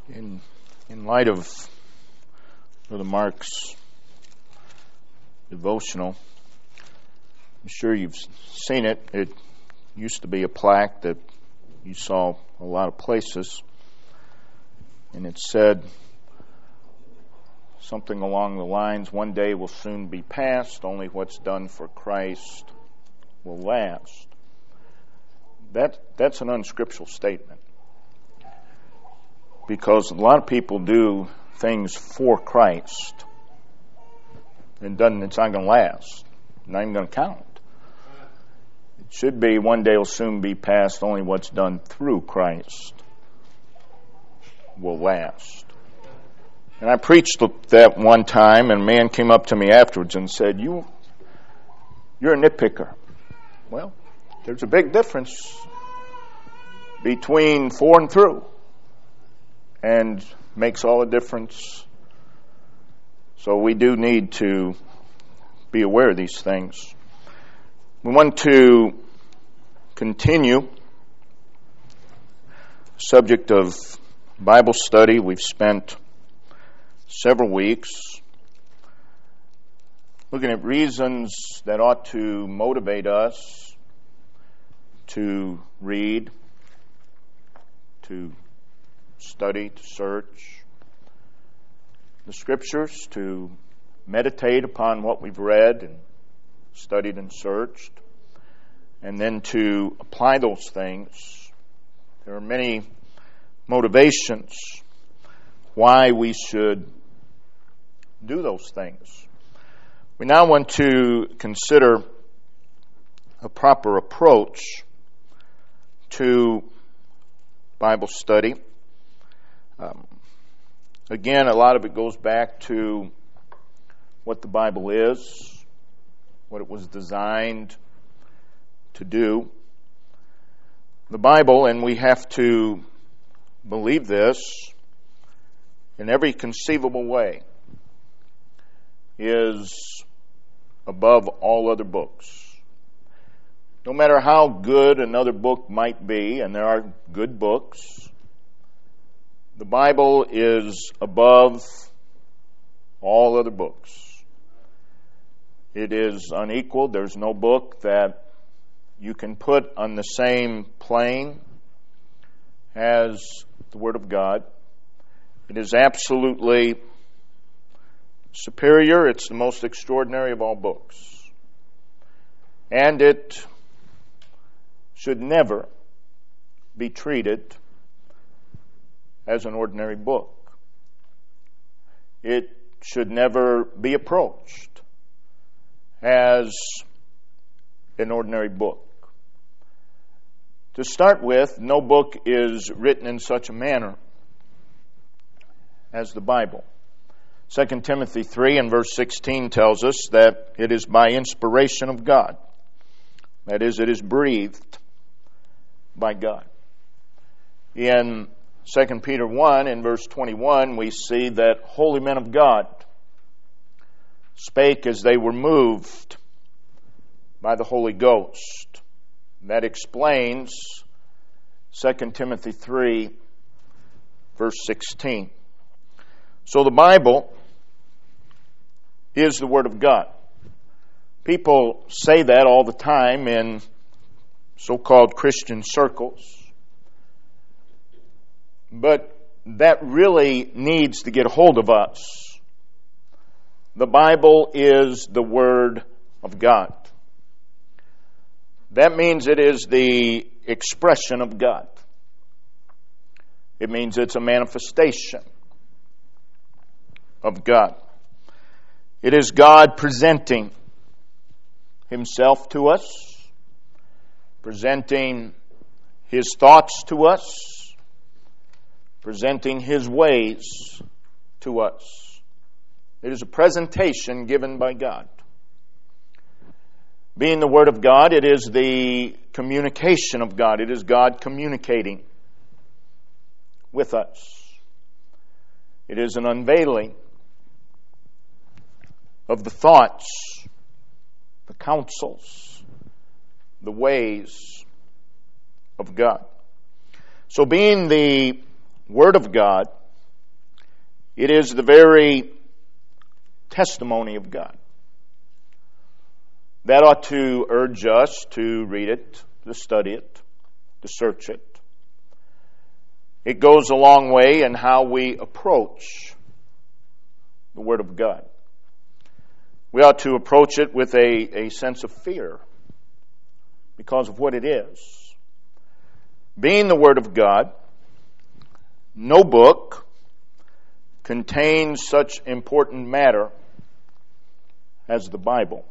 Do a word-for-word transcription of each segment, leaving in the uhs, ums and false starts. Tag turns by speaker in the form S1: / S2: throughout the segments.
S1: In in light of Brother Mark's devotional, I'm sure you've seen it. It used to be a plaque that you saw a lot of places, and it said something along the lines, "One day will soon be past, only what's done for Christ will last." That that's an unscriptural statement, because a lot of people do things for Christ, and doesn't it's not going to last, not even going to count. It should be, one day will soon be past, only what's done through Christ will last. And I preached that one time, and a man came up to me afterwards and said, you, you're a nitpicker. Well, there's a big difference between for and through, and makes all the difference. So we do need to be aware of these things. We want to continue the subject of Bible study. We've spent several weeks looking at reasons that ought to motivate us to read, to study, to search the Scriptures, to meditate upon what we've read and studied and searched, and then to apply those things. There are many motivations why we should do those things. We now want to consider a proper approach to Bible study. Um, again, a lot of it goes back to what the Bible is, what it was designed to do. The Bible, and we have to believe this in every conceivable way, is above all other books. No matter how good another book might be, and there are good books, the Bible is above all other books. It is unequaled. There's no book that you can put on the same plane as the Word of God. It is absolutely superior. It's the most extraordinary of all books. And it should never be treated as an ordinary book. It should never be approached as an ordinary book. To start with, no book is written in such a manner as the Bible. Second Timothy three and verse sixteen tells us that it is by inspiration of God. That is, it is breathed by God. In Second Peter one and verse twenty-one, we see that holy men of God spake as they were moved by the Holy Ghost. That explains Second Timothy three, verse sixteen. So the Bible is the Word of God. People say that all the time in so-called Christian circles. But that really needs to get a hold of us. The Bible is the Word of God. That means it is the expression of God. It means it's a manifestation of God. It is God presenting Himself to us, presenting His thoughts to us, presenting His ways to us. It is a presentation given by God. Being the Word of God, it is the communication of God. It is God communicating with us. It is an unveiling of the thoughts, the counsels, the ways of God. So being the Word of God, It is the very testimony of God. That ought to urge us to read it, to study it, to search it. It goes a long way in how we approach the Word of God. We ought to approach it with a, a sense of fear because of what it is. Being the Word of God, no book contains such important matter as the Bible.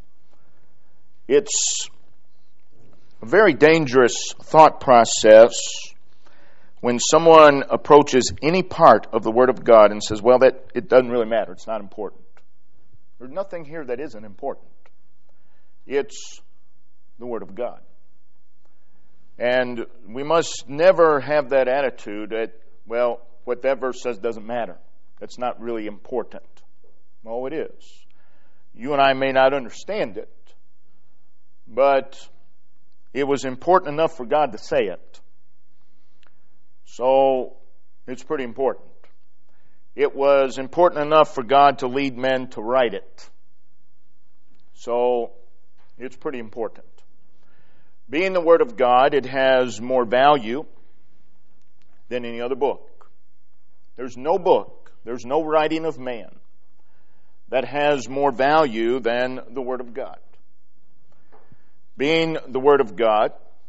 S1: It's a very dangerous thought process when someone approaches any part of the Word of God and says, well, that it doesn't really matter. It's not important. There's nothing here that isn't important. It's the Word of God. And we must never have that attitude that, well, what that verse says doesn't matter. That's not really important. No, it is. You and I may not understand it, but it was important enough for God to say it. So it's pretty important. It was important enough for God to lead men to write it. So it's pretty important. Being the Word of God, it has more value than any other book. There's no book, there's no writing of man that has more value than the Word of God. Being the Word of God,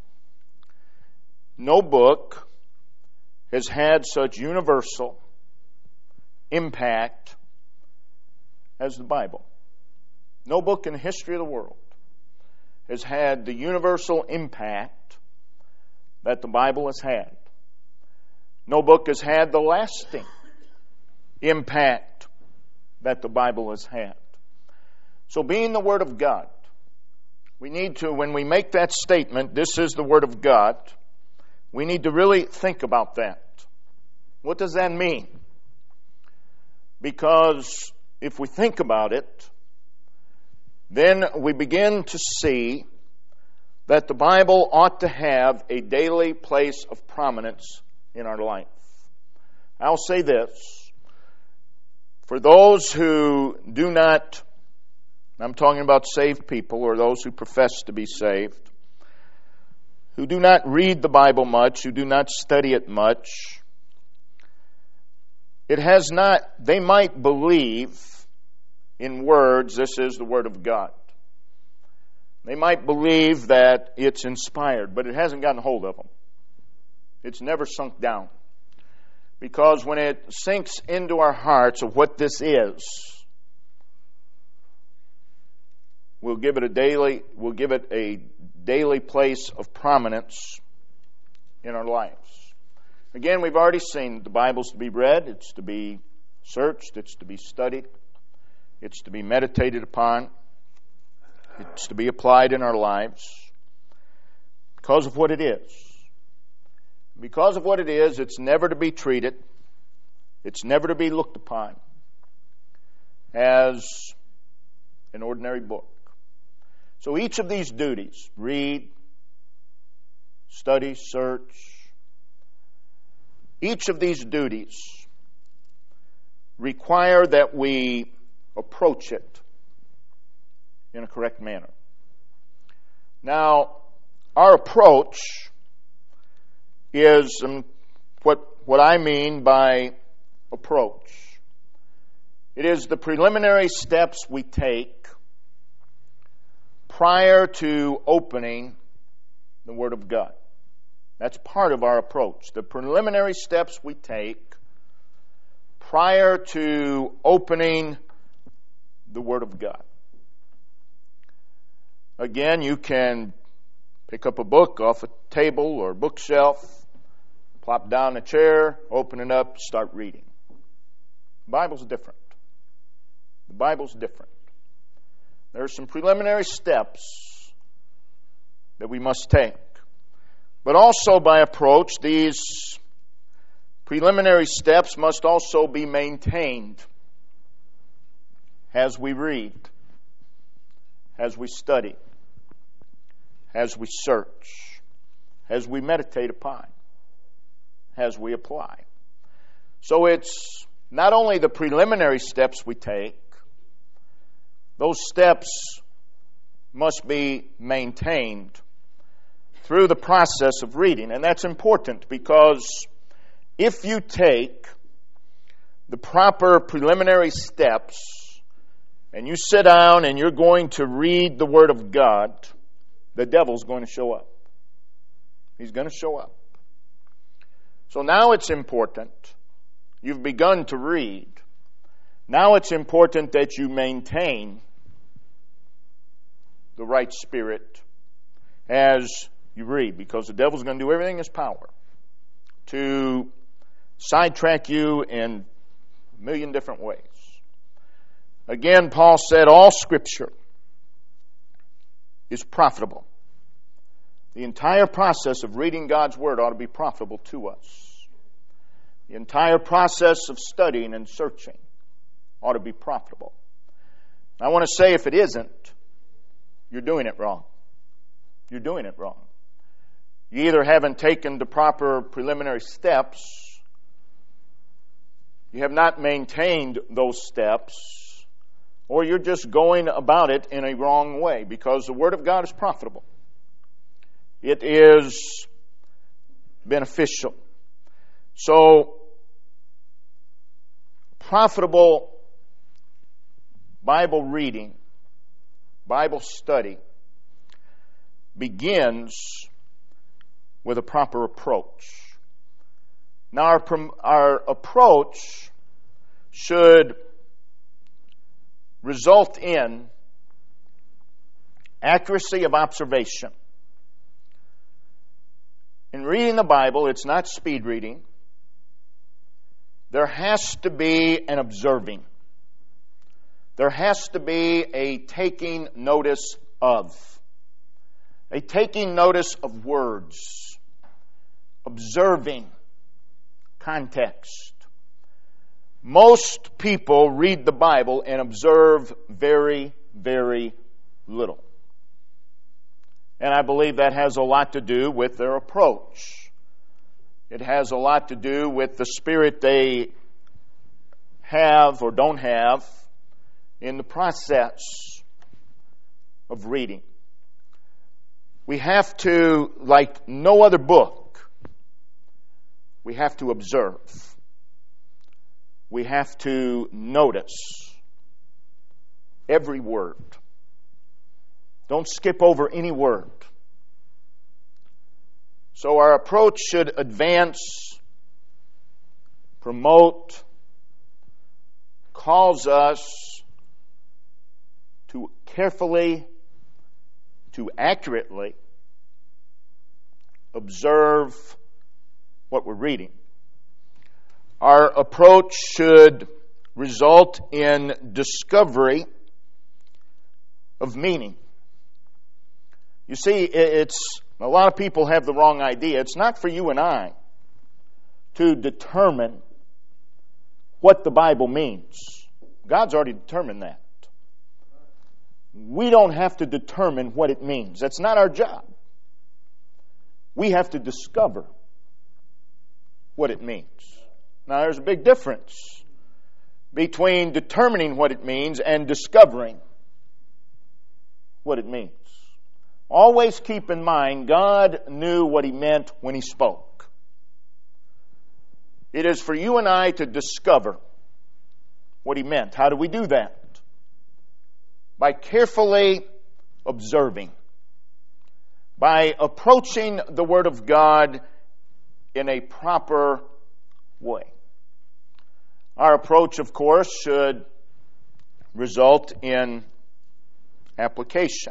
S1: no book has had such universal impact as the Bible. No book in the history of the world has had the universal impact that the Bible has had. No book has had the lasting impact that the Bible has had. So being the Word of God, we need to, when we make that statement, this is the Word of God, we need to really think about that. What does that mean? Because if we think about it, then we begin to see that the Bible ought to have a daily place of prominence in our life. I'll say this. For those who do not, I'm talking about saved people or those who profess to be saved, who do not read the Bible much, who do not study it much, it has not, they might believe in words, this is the Word of God. They might believe that it's inspired, but it hasn't gotten hold of them. It's never sunk down. Because when it sinks into our hearts of what this is, we'll give it a daily, we'll give it a daily place of prominence in our lives. Again, we've already seen the Bible's to be read, it's to be searched, it's to be studied, it's to be meditated upon, it's to be applied in our lives because of what it is. Because of what it is, it's never to be treated, it's never to be looked upon as an ordinary book. So each of these duties, read, study, search, each of these duties require that we approach it in a correct manner. Now, our approach is um, what, what I mean by approach. It is the preliminary steps we take prior to opening the Word of God. That's part of our approach. The preliminary steps we take prior to opening the Word of God. Again, you can pick up a book off a table or bookshelf, plop down a chair, open it up, start reading. The Bible's different. The Bible's different. There are some preliminary steps that we must take. But also by approach, these preliminary steps must also be maintained as we read, as we study, as we search, as we meditate upon, as we apply. So it's not only the preliminary steps we take, those steps must be maintained through the process of reading. And that's important because if you take the proper preliminary steps and you sit down and you're going to read the Word of God, the devil's going to show up. He's going to show up. So now it's important. You've begun to read. Now it's important that you maintain the right spirit as you read, because the devil's going to do everything in his power to sidetrack you in a million different ways. Again, Paul said all Scripture is profitable. The entire process of reading God's Word ought to be profitable to us. The entire process of studying and searching ought to be profitable. I want to say, if it isn't, you're doing it wrong. You're doing it wrong. You either haven't taken the proper preliminary steps, you have not maintained those steps, or you're just going about it in a wrong way, because the Word of God is profitable. It is beneficial. So, profitable Bible reading, Bible study, begins with a proper approach. Now, our, our approach should result in accuracy of observation. In reading the Bible, it's not speed reading. There has to be an observing. There has to be a taking notice of. A taking notice of words. Observing context. Most people read the Bible and observe very, very little. And I believe that has a lot to do with their approach. It has a lot to do with the spirit they have or don't have in the process of reading. We have to, like no other book, we have to observe. We have to notice every word. Don't skip over any word. So our approach should advance, promote, cause us to carefully, to accurately observe what we're reading. Our approach should result in discovery of meaning. You see, it's a lot of people have the wrong idea. It's not for you and I to determine what the Bible means. God's already determined that. We don't have to determine what it means. That's not our job. We have to discover what it means. Now, there's a big difference between determining what it means and discovering what it means. Always keep in mind, God knew what He meant when He spoke. It is for you and I to discover what He meant. How do we do that? By carefully observing. By approaching the Word of God in a proper way. Our approach, of course, should result in application.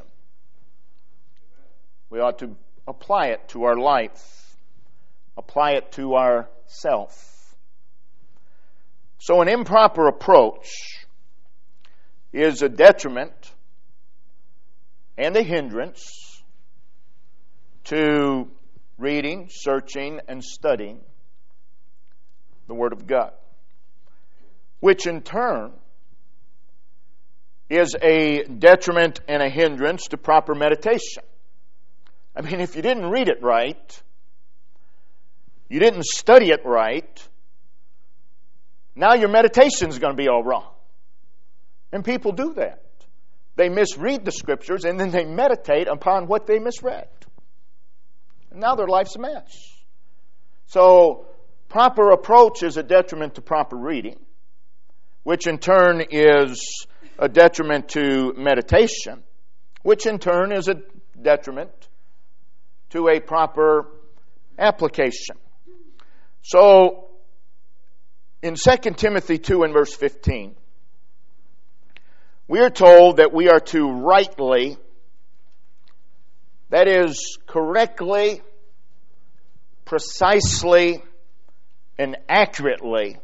S1: We ought to apply it to our life, apply it to ourself. So an improper approach is a detriment and a hindrance to reading, searching, and studying the Word of God, which in turn is a detriment and a hindrance to proper meditation. I mean, if you didn't read it right, you didn't study it right, now your meditation is going to be all wrong. And people do that. They misread the Scriptures and then they meditate upon what they misread. And now their life's a mess. So, proper approach is a detriment to proper reading, which in turn is a detriment to meditation, which in turn is a detriment to a proper application. So, in Second Timothy two and verse fifteen, we are told that we are to rightly, that is, correctly, precisely, and accurately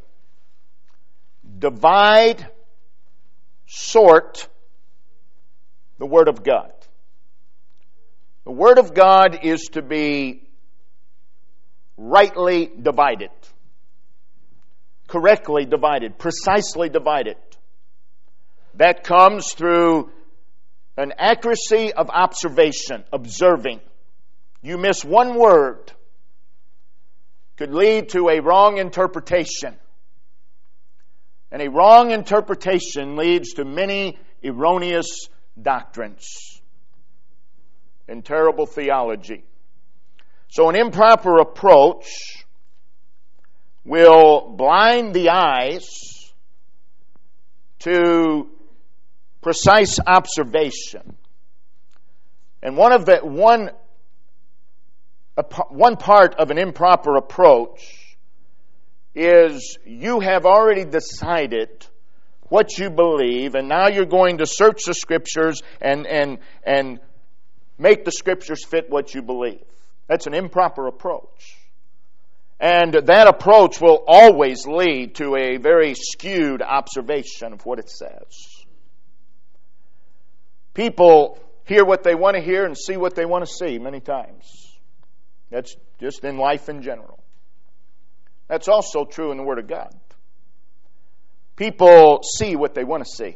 S1: divide, sort the Word of God. The Word of God is to be rightly divided, correctly divided, precisely divided. That comes through an accuracy of observation, observing. You miss one word, could lead to a wrong interpretation. And a wrong interpretation leads to many erroneous doctrines and terrible theology. So an improper approach will blind the eyes to precise observation. And one of the one one part of an improper approach is you have already decided what you believe, and now you're going to search the Scriptures and and and make the Scriptures fit what you believe. That's an improper approach. And that approach will always lead to a very skewed observation of what it says. People hear what they want to hear and see what they want to see many times. That's just in life in general. That's also true in the Word of God. People see what they want to see.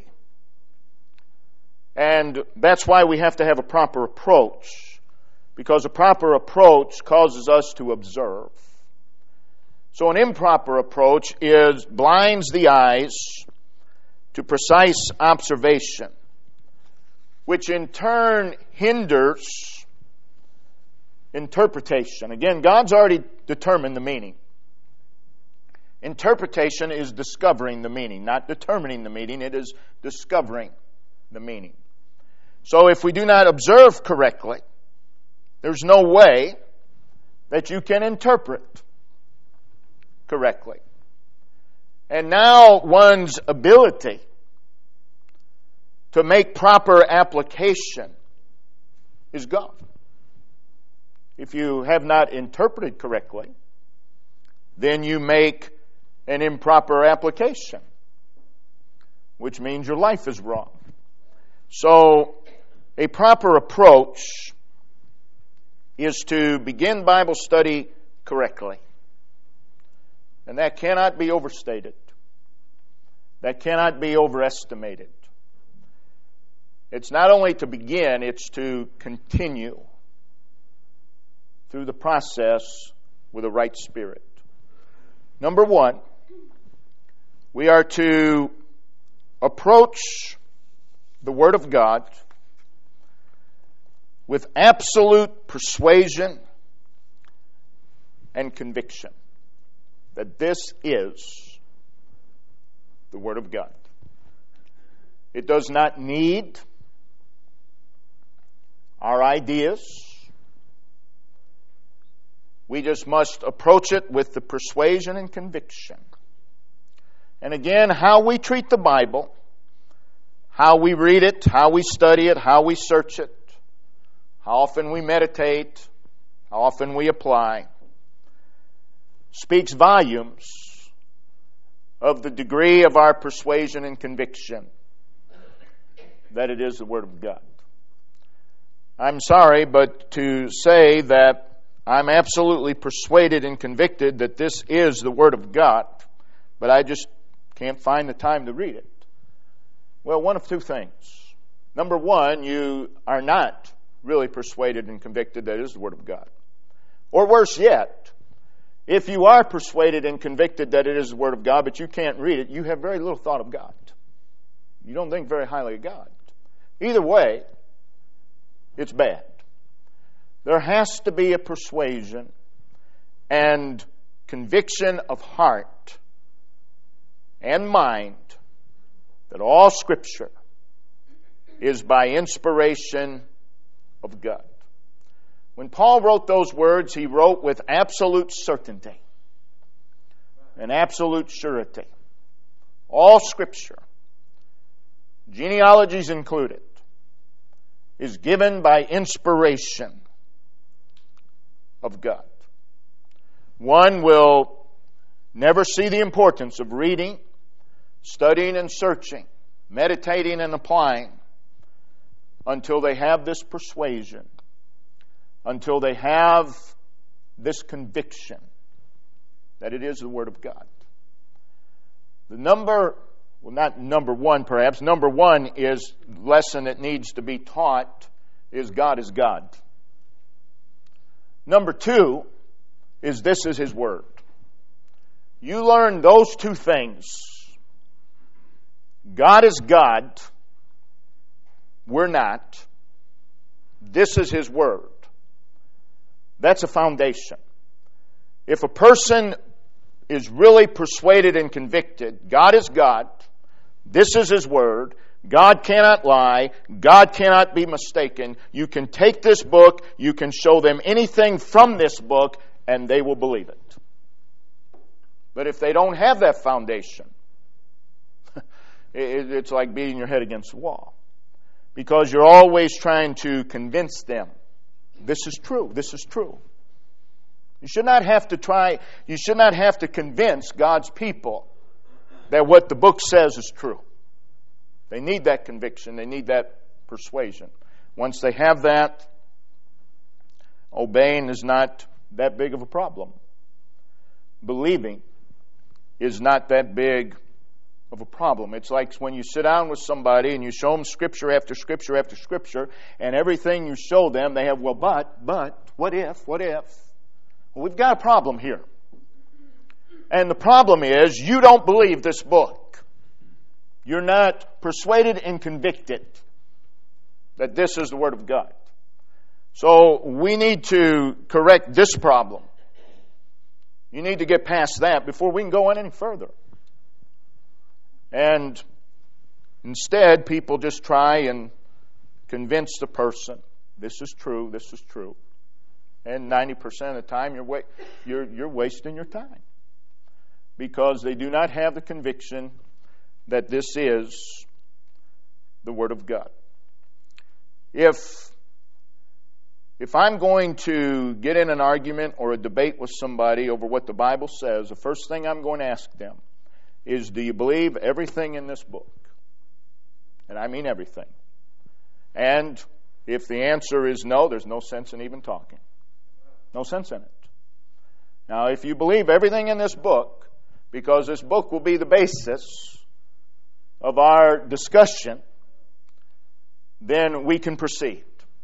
S1: And that's why we have to have a proper approach, because a proper approach causes us to observe. So an improper approach is blinds the eyes to precise observation, which in turn hinders interpretation. Again, God's already determined the meaning. Interpretation is discovering the meaning, not determining the meaning. It is discovering the meaning. So if we do not observe correctly, there's no way that you can interpret correctly. And now one's ability to make proper application is gone. If you have not interpreted correctly, then you make an improper application, which means your life is wrong. So, a proper approach is to begin Bible study correctly. And that cannot be overstated. That cannot be overestimated. It's not only to begin, it's to continue through the process with a right spirit. Number one, we are to approach the Word of God with absolute persuasion and conviction that this is the Word of God. It does not need our ideas. We just must approach it with the persuasion and conviction. And again, how we treat the Bible, how we read it, how we study it, how we search it, how often we meditate, how often we apply, speaks volumes of the degree of our persuasion and conviction that it is the Word of God. I'm sorry, but to say that I'm absolutely persuaded and convicted that this is the Word of God, but I just can't find the time to read it. Well, one of two things. Number one, you are not really persuaded and convicted that it is the Word of God. Or worse yet, If you are persuaded and convicted that it is the Word of God, but you can't read it, you have very little thought of God. You don't think very highly of God. Either way, it's bad. There has to be a persuasion and conviction of heart and mind that all Scripture is by inspiration of God. When Paul wrote those words, he wrote with absolute certainty and absolute surety. All Scripture, genealogies included, is given by inspiration of God. One will never see the importance of reading, studying and searching, meditating and applying until they have this persuasion, until they have this conviction that it is the Word of God. The number, well, not number one perhaps, number one is lesson that needs to be taught is God is God. Number two is this is His Word. You learn those two things. God is God. We're not. This is His Word. That's a foundation. If a person is really persuaded and convicted, God is God. This is His Word. God cannot lie. God cannot be mistaken. You can take this book, you can show them anything from this book, and they will believe it. But if they don't have that foundation, it's like beating your head against the wall. Because you're always trying to convince them, this is true, this is true. You should not have to try, you should not have to convince God's people that what the book says is true. They need that conviction. They need that persuasion. Once they have that, obeying is not that big of a problem. Believing is not that big of a problem. It's like when you sit down with somebody and you show them Scripture after Scripture after Scripture, and everything you show them, they have, well, but, but, what if, what if? Well, we've got a problem here. And the problem is, you don't believe this book. You're not persuaded and convicted that this is the Word of God. So we need to correct this problem. You need to get past that before we can go on any further. And instead, people just try and convince the person, this is true, this is true. And ninety percent of the time, you're, wa- you're, you're wasting your time. Because they do not have the conviction that this is the Word of God. If, if I'm going to get in an argument or a debate with somebody over what the Bible says, the first thing I'm going to ask them is, do you believe everything in this book? And I mean everything. And if the answer is no, there's no sense in even talking. No sense in it. Now, if you believe everything in this book, because this book will be the basis of our discussion, then we can proceed.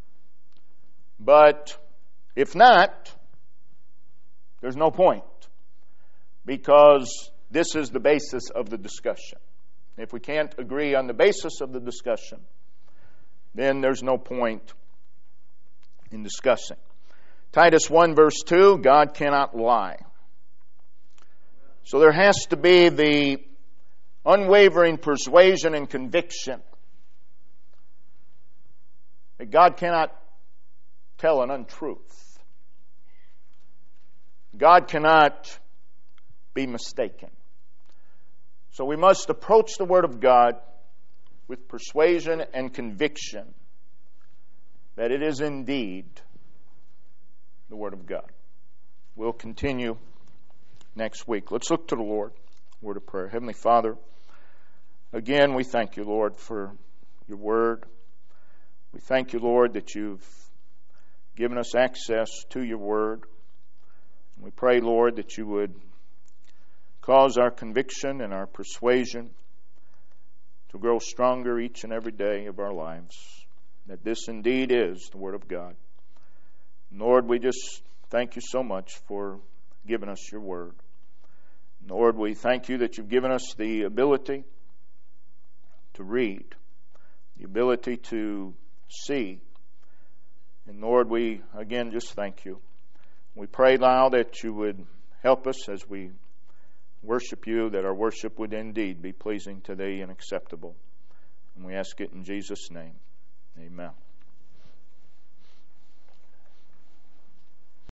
S1: But if not, there's no point, because this is the basis of the discussion. If we can't agree on the basis of the discussion, then there's no point in discussing. Titus one verse two, God cannot lie. So there has to be the unwavering persuasion and conviction that God cannot tell an untruth. God cannot be mistaken. So we must approach the Word of God with persuasion and conviction that it is indeed the Word of God. We'll continue next week. Let's look to the Lord. Word of prayer. Heavenly Father, again, we thank you, Lord, for your Word. We thank you, Lord, that you've given us access to your Word. We pray, Lord, that you would cause our conviction and our persuasion to grow stronger each and every day of our lives, that this indeed is the Word of God. Lord, we just thank you so much for given us your word. Lord, we thank you that you've given us the ability to read, the ability to see. And Lord, we again just thank you. We pray now that you would help us as we worship you, that our worship would indeed be pleasing to thee and acceptable. And we ask it in Jesus' name. Amen.